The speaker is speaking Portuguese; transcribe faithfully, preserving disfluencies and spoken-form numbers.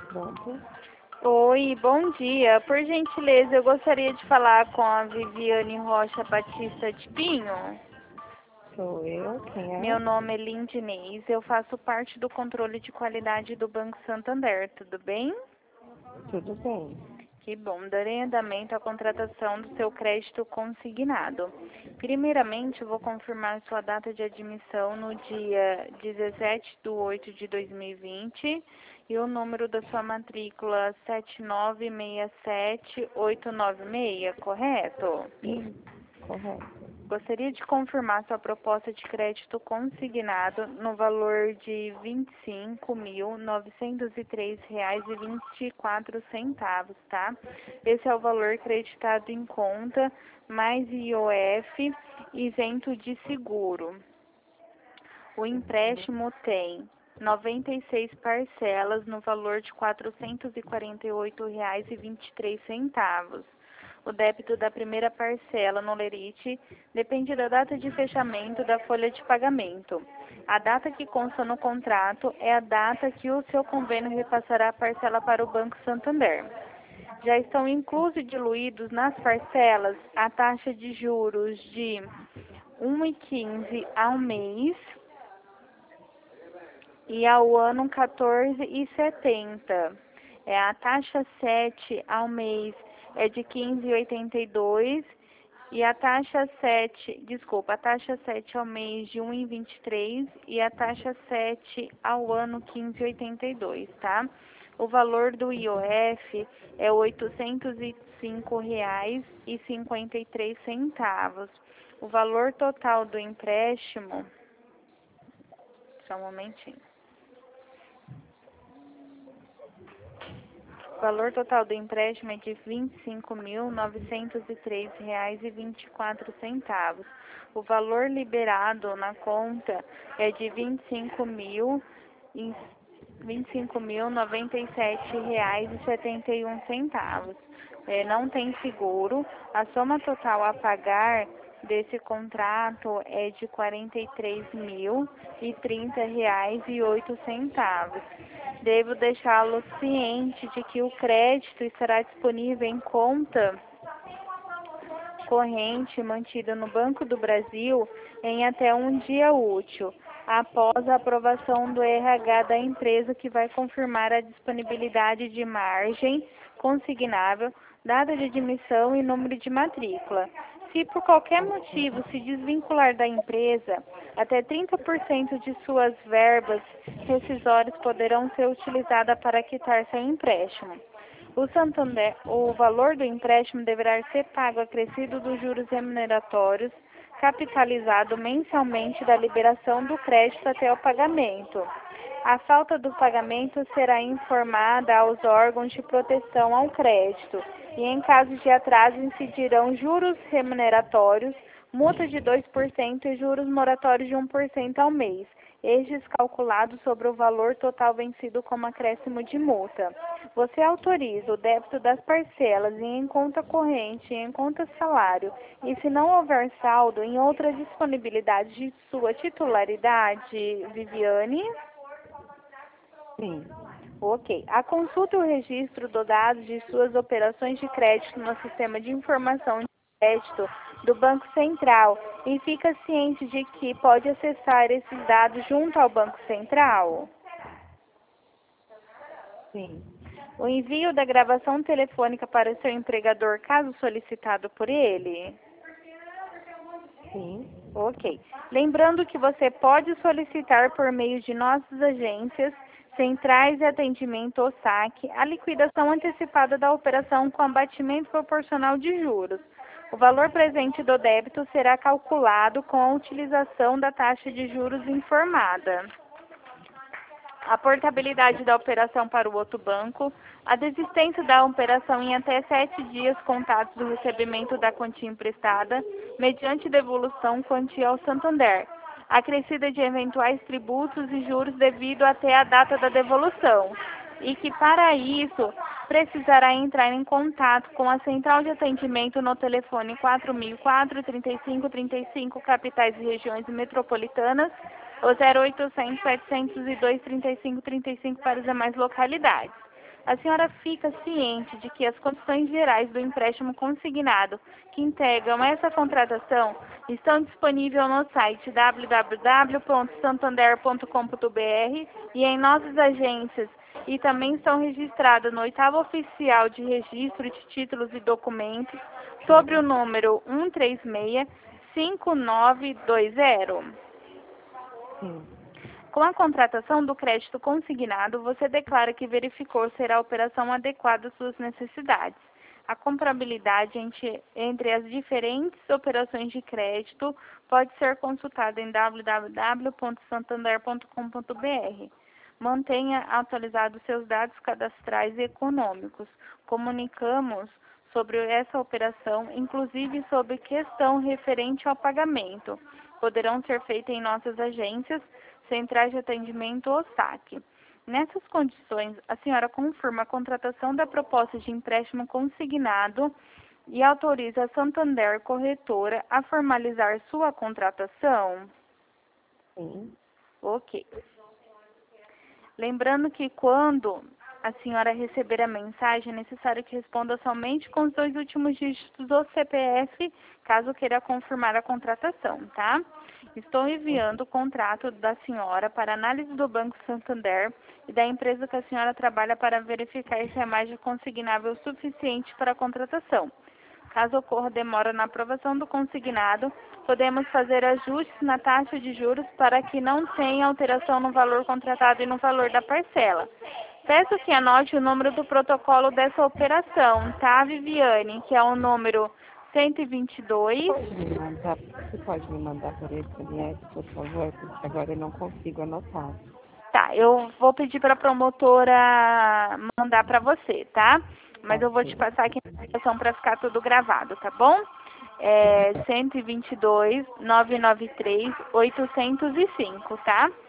Pronto. Oi, bom dia. Por gentileza, eu gostaria de falar com a Viviane Rocha Batista de Pinho. Sou eu, quem é? Meu nome é Lindinês, eu faço parte do controle de qualidade do Banco Santander, tudo bem? Tudo bem. Que bom, darei andamento à contratação do seu crédito consignado. Primeiramente, eu vou confirmar sua data de admissão no dia dezessete de oito de dois mil e vinte e o número da sua matrícula sete nove seis sete oito nove seis, correto? Correto. Gostaria de confirmar sua proposta de crédito consignado no valor de vinte e cinco mil novecentos e três reais e vinte e quatro centavos, tá? Esse é o valor creditado em conta, mais I O F, isento de seguro. O empréstimo tem noventa e seis parcelas no valor de quatrocentos e quarenta e oito reais e vinte e três centavos. O débito da primeira parcela no lerite depende da data de fechamento da folha de pagamento. A data que consta no contrato é a data que o seu convênio repassará a parcela para o Banco Santander. Já estão inclusos e diluídos nas parcelas a taxa de juros de um vírgula quinze ao mês e ao ano quatorze vírgula setenta. É, a taxa sete ao mês é de quinze vírgula oitenta e dois e a taxa sete, desculpa, a taxa sete ao mês de um vírgula vinte e três e a taxa sete ao ano quinze vírgula oitenta e dois, tá? O valor do I O F é oitocentos e cinco reais e cinquenta e três centavos. O valor total do empréstimo, só um momentinho. O valor total do empréstimo é de vinte e cinco mil novecentos e três reais e vinte e quatro centavos. O valor liberado na conta é de vinte e cinco mil vinte e cinco mil noventa e sete reais e setenta e um centavos. É, não tem seguro. A soma total a pagar desse contrato é de quarenta e três mil e trinta reais e oito centavos. Devo deixá-lo ciente de que o crédito estará disponível em conta corrente mantida no Banco do Brasil em até um dia útil, após a aprovação do R H da empresa, que vai confirmar a disponibilidade de margem consignável, data de admissão e número de matrícula. Se por qualquer motivo se desvincular da empresa, até trinta por cento de suas verbas rescisórias poderão ser utilizadas para quitar seu empréstimo. O Santander, o valor do empréstimo deverá ser pago acrescido dos juros remuneratórios, capitalizado mensalmente da liberação do crédito até o pagamento. A falta do pagamento será informada aos órgãos de proteção ao crédito e, em caso de atraso, incidirão juros remuneratórios, multa de dois por cento e juros moratórios de um por cento ao mês, estes calculados sobre o valor total vencido como acréscimo de multa. Você autoriza o débito das parcelas em conta corrente e em conta salário, e se não houver saldo, em outra disponibilidade de sua titularidade, Viviane? Sim. Ok. A consulta e o registro do dados de suas operações de crédito no sistema de informação de crédito do Banco Central e fica ciente de que pode acessar esses dados junto ao Banco Central? Sim. O envio da gravação telefônica para o seu empregador, caso solicitado por ele? Sim. Ok. Lembrando que você pode solicitar por meio de nossas agências, centrais de atendimento ou saque, a liquidação antecipada da operação com abatimento proporcional de juros. O valor presente do débito será calculado com a utilização da taxa de juros informada. A portabilidade da operação para o outro banco, a desistência da operação em até sete dias contados do recebimento da quantia emprestada, mediante devolução quantia ao Santander, acrescida de eventuais tributos e juros devido até a data da devolução, e que para isso precisará entrar em contato com a central de atendimento no telefone quatro mil e quatro, trinta e cinco trinta e cinco, capitais e regiões metropolitanas, ou zero oitocentos, setecentos e dois, trinta e cinco trinta e cinco para as demais localidades. A senhora fica ciente de que as condições gerais do empréstimo consignado que integram essa contratação estão disponíveis no site w w w ponto santander ponto com ponto b r e em nossas agências e também estão registradas no oitavo oficial de registro de títulos e documentos sobre o número um três seis, cinco nove dois zero. Sim. Com a contratação do crédito consignado, você declara que verificou ser a operação adequada às suas necessidades. A comparabilidade entre, entre as diferentes operações de crédito pode ser consultada em w w w ponto santander ponto com ponto b r. Mantenha atualizados seus dados cadastrais e econômicos. Comunicamos sobre essa operação, inclusive sobre questão referente ao pagamento. Poderão ser feitas em nossas agências, centrais de atendimento ou saque. Nessas condições, a senhora confirma a contratação da proposta de empréstimo consignado e autoriza a Santander Corretora a formalizar sua contratação? Sim. Ok. Lembrando que quando a senhora receber a mensagem, é necessário que responda somente com os dois últimos dígitos do C P F, caso queira confirmar a contratação, tá? Estou enviando o contrato da senhora para análise do Banco Santander e da empresa que a senhora trabalha para verificar se a margem consignável suficiente para a contratação. Caso ocorra demora na aprovação do consignado, podemos fazer ajustes na taxa de juros para que não tenha alteração no valor contratado e no valor da parcela. Peço que anote o número do protocolo dessa operação, tá, Viviane? Que é o número cento e vinte e dois. Pode me mandar, você pode me mandar por S M S, por favor? Porque agora eu não consigo anotar. Tá, eu vou pedir para a promotora mandar para você, tá? Mas eu vou te passar aqui a informação para ficar tudo gravado, tá bom? É cento e vinte e dois, novecentos e noventa e três, oitocentos e cinco, tá?